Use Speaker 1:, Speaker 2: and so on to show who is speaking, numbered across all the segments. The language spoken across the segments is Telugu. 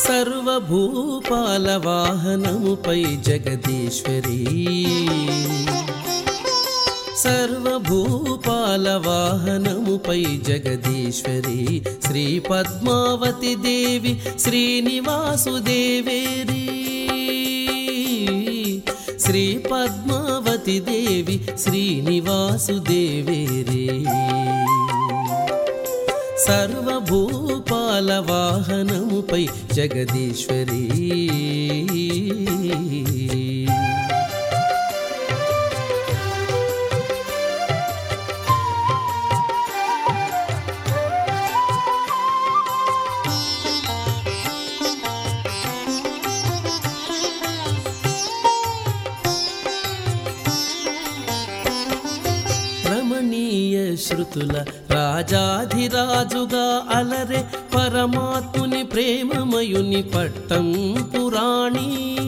Speaker 1: సర్వభూపాల వాహనముపై జగదీశ్వరి సర్వభూపాల వాహనముపై జగదీశ్వరి శ్రీ పద్మావతి దేవి శ్రీనివాసుదేవేరి శ్రీ పద్మావతి దేవి శ్రీనివాసుదేవేరి సర్వభూపాల వాహనముపై జగదీశ్వరి రమణీయ శృతుల రాజాధిరాజుగా అలరే పరమాత్ముని ప్రేమమయుని పట్టం పురాణి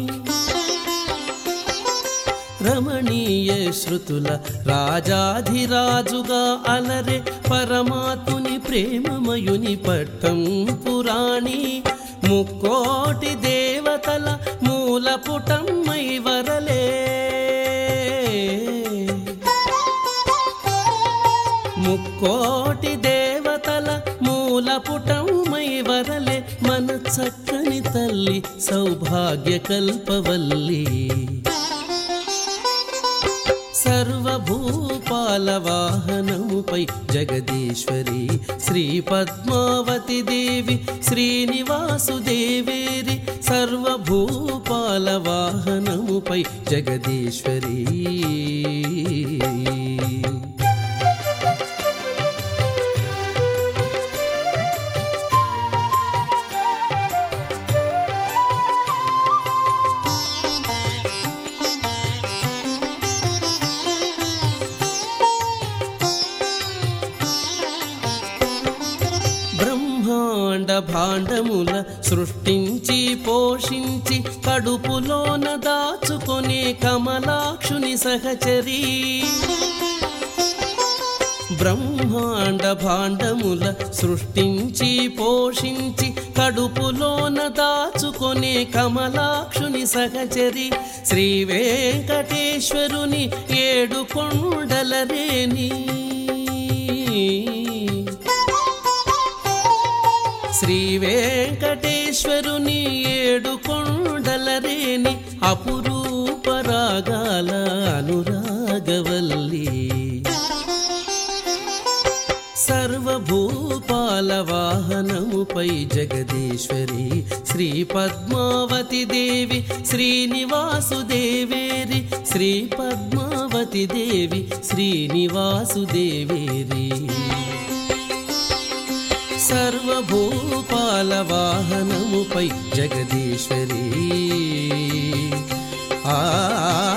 Speaker 1: రమణీయ శృతుల రాజాధిరాజుగా అలరే పరమాత్ముని ప్రేమమయుని పట్టం పురాణి ముక్కోటి దేవతల మూలపుటమ్మై వరలే ముక్కోటి దేవతల మూలపుటమ్మై వరలే మన చక్కని తల్లి సౌభాగ్య కల్పవల్లి సర్వభూపాల వాహనముపై జగదీశ్వరి శ్రీ పద్మావతి దేవి శ్రీనివాసుదేవేరి సర్వభూపాల వాహనముపై జగదీశ్వరి బ్రహ్మాండ భాండముల సృష్టించి పోషించి కడుపులోన దాచుకొనే కమలాక్షుని సహచరి బ్రహ్మాండ భాండముల సృష్టించి పోషించి కడుపులోన దాచుకొనే కమలాక్షుని సహచరి శ్రీ వెంకటేశ్వరుని ఏడు కొండలరేని శ్రీ వెంకటేశ్వరుని ఏడు కొండలరేని అపురూప రాగాల అనురాగవల్లి సర్వభూపాల వాహనముపై జగదీశ్వరి శ్రీ పద్మావతి దేవి శ్రీనివాసుదేవేరి శ్రీ పద్మావతి దేవి శ్రీనివాసుదేవేరి సర్వభూపాల వాహనముపై జగదీశ్వరి